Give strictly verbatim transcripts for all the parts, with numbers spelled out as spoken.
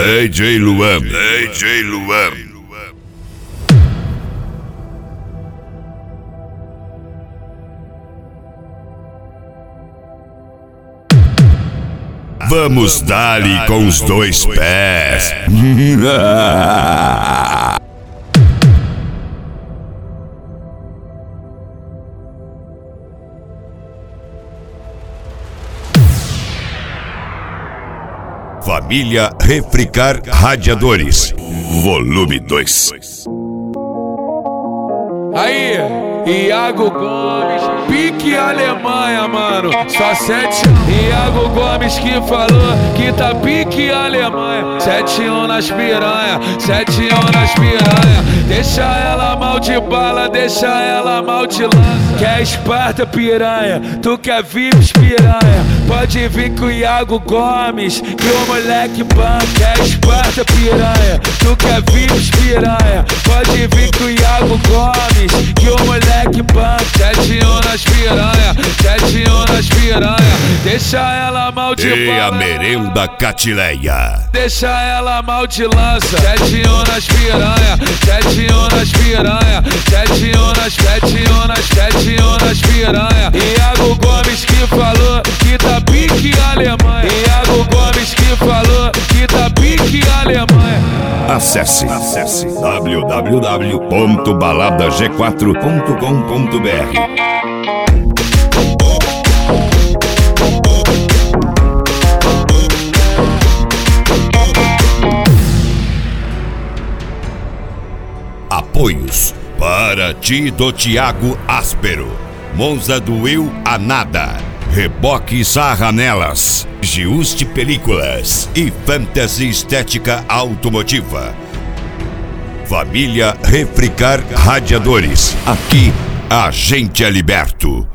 D J Luan, D J Luan. Vamos dar-lhe com os dois pés. Família Refricar Radiadores, volume dois. Aí, Iago Gomes, pique Alemanha, mano. Só sete. Iago Gomes que falou que tá pique Alemanha. Sete um nas piranha, sete um nas piranha. Deixa ela mal de bala, deixa ela mal de lança. Quer Esparta piranha, tu quer Vips piranha. Pode vir com o Iago Gomes, que o moleque banca. Quer Esparta piranha, tu quer Vips piranha. Pode vir com o Iago Gomes, que o moleque banca. Sete um nas piranha, sete um nas piranha. Deixa ela mal de e bala, a merenda Catileia. deixa ela mal de lança. Sete um nas piranha, sete um nas piranha. Sete um nas, sete um nas, sete um nas piranha. Iago Gomes que falou que tá pique Alemanha. Iago Gomes que falou que tá pique Alemanha. Acesse, acesse w w w ponto balada g quatro ponto com ponto b r. Apoios para ti do Thiago Áspero, Monza do Will Anada, Reboque Sarranelas, Giuste Películas e Fantasy Estética Automotiva. Família Refricar Radiadores, aqui a gente é liberto.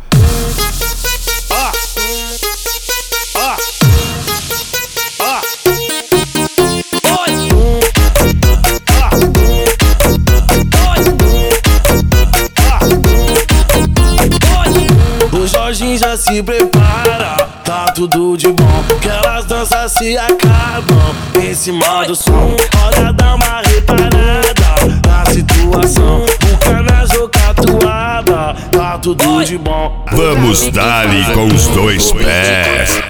O Jorginho já se prepara, tá tudo de bom, que elas danças se acabam em cima do som. Olha, dá uma reparada na situação, o Canajo Catuaba, tá tudo de bom. Vamos dar-lhe com os dois pés.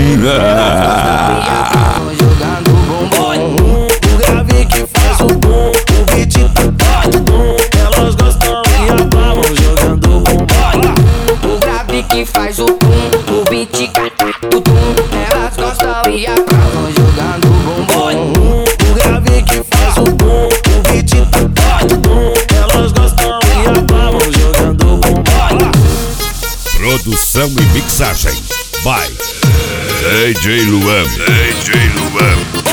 Jogando bombom, o grave que faz o bom, o beat tá do bom. Elas gostam e acabam jogando bombom. O grave que faz o pum, o beat cata o tum. Elas gostam e acabam jogando bombom. O grave que faz o bom, o beat tá do bom. Elas gostam e acabam jogando bombom. Produção e mixagem by D J Luan, D J Luan.